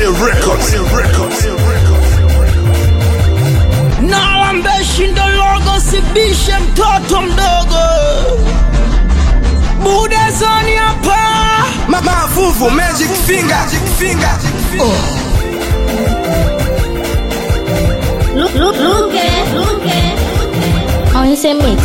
Nalambeshi ndo logo, sibishe mtoto mdogo. Buda zoni hapa. Mafuvu magic finger. Look. On ese mix.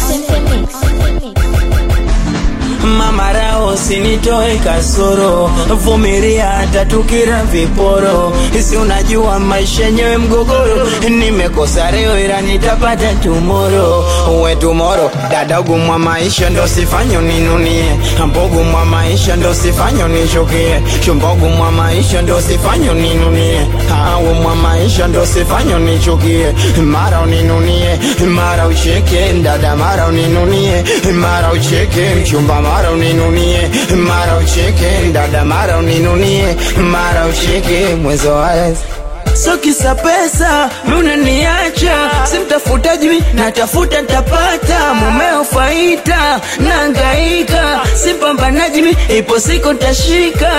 Mama rao sinitoe kasoro, vumilia hata tukira viporo. Si unajua maisha yenyewe mgogoro, nimekosa leo ila nitapata tomorrow. Uwe tomorrow, dadagu mwa maisha ndo sifanyo ninunie. Mbogu mwa maisha ndo sifanyo nishukie. Shumbogu mwa maisha ndo sifanyo ninunie. Hawa mwa maisha ndo sifanyo nichukie. Mara uninunie, mara ucheke, dada mara uninunie, mara ucheke, mchumba mara uninunie, mara ucheke, dada mara uninunie, mara ucheke, mwezo wale. So kisa pesa, unaniacha, simtafuta jimi, natafuta nitapata. Mumeo faita, nangaika, simpambana jimi, ipo siku ntashika.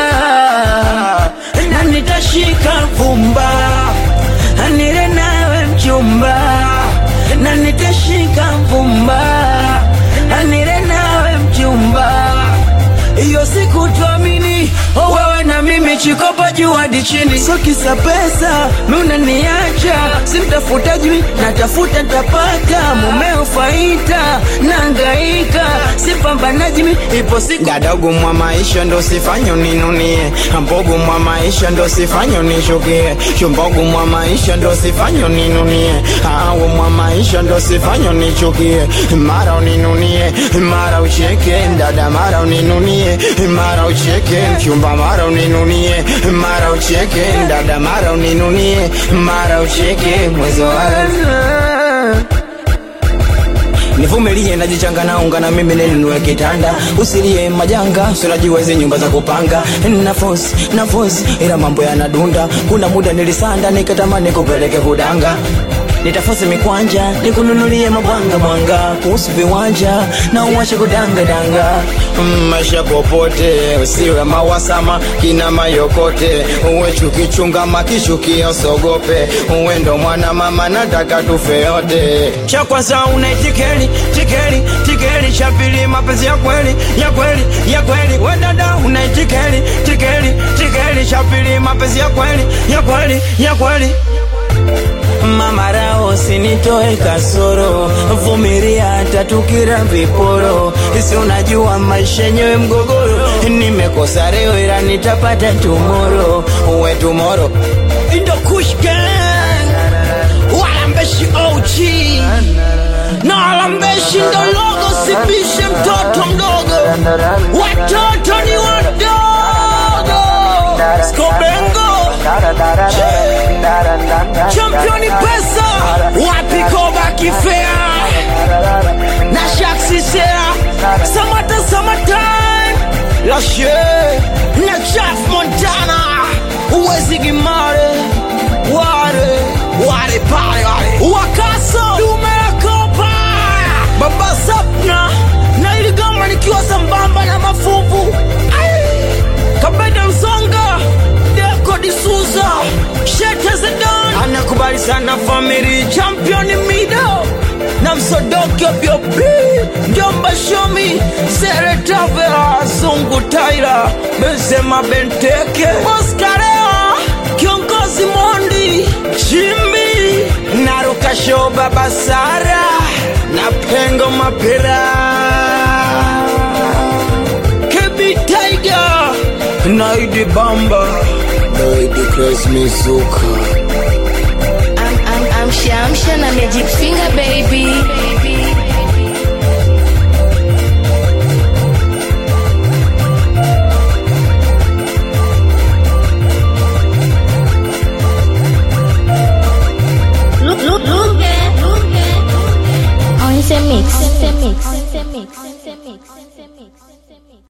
Na nitashika vumba, nile nawe mchumba. Na nitashika vumba, nile nawe mchumba. Iyo siku tuamini, wewe na mimi chikopa juu hadi chini. So kisa pesa, unaniacha, simtafuta juu, natafuta nitapata. Mumeo faita, nangaika, simpambana jimi, ipo siku. Dadagu mwa maisha ndo sifanyo ninunie. Mbogu mwa maisha ndo sifanyo nishukie. Shumbogu mwa maisha ndo sifanyo ninunie. Hawa mwa maisha ndo sifanyo nichukie. Mara uninunie, mara ucheke, dada mara uninunie, mara ucheke, mchumba mara uninunie, mara ucheke, dada mara uninunie, mara ucheke, mwezo wale. Nivumilie najichanga na unga na mimi ninunue kitanda. Usilie majanga, unajiweze nyumba za kupanga. Na force ila mambo yanadunda. Kuna muda nilisanda nikatamani kupeleke kudanga. Nitafosi mikwanja, nikununulie mabwanga. Kuhusu viwanja, na uwache kudanga. Maisha popote, usiwe mawasama, kina mayokote. Uwe chukichunga makishukia usogope. Uwe ndo mwana mama nataka tufe yote. Cha kwanza unaitikeli, tikeli. Cha pili mapenzi ya kweli. We dada unaitikeli, tikeli. Cha pili mapenzi ya kweli. Mama rao sinitoe kasoro, vumilia hata tukira viporo. Si unajua maisha yenyewe mgogoro, nimekosa leo ila nitapata tomorrow. Uwe tomorrow. Indo Kush Gang, Walambeshi OG. Na Walambeshi ndo logo, sibishe mtoto mdogo. Watoto ni wadogo. Skobengo Championi pesa, wapi koba kifea. Na shaksi sea, Summertime Lashe, na Chaf Montana. Uwezi gimare, ware pare. Wakaso, dume ya kopa. Baba Sapna, na iligama nikiwa sambamba na mafuvu. Kabeda Msonga, Deko D'Souza, Shete Zedon. Anakubali sana family, championi mido. Na msodoki obiobi, Njomba Shomi, Sere Tavera, Zungu Taira, Benzema Benteke, Oscareo, Kiongozi Mondi, Jimmy, Naruka Show Baba Sara, na Pengo Mapira, Kebi Tiger, Naidi Bamba, Naidi Chris Mizuka. I'm Shamsha na Magic